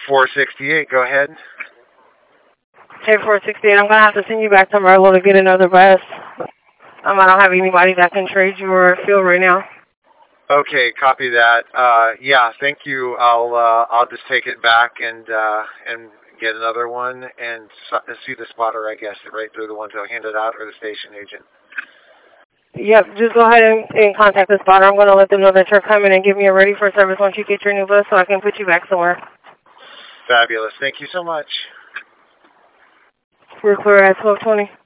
468, go ahead. Hey, 468, I'm going to have to send you back to Merlo to get another bus. I don't have anybody that can trade you or fill right now. Okay, copy that. Yeah, thank you. I'll just take it back and get another one and see the spotter, I guess, right through the ones that handed out or the station agent. Yep, just go ahead and contact the spotter. I'm going to let them know that you're coming and give me a ready for service once you get your new bus so I can put you back somewhere. Fabulous. Thank you so much. We're clear at 12:20.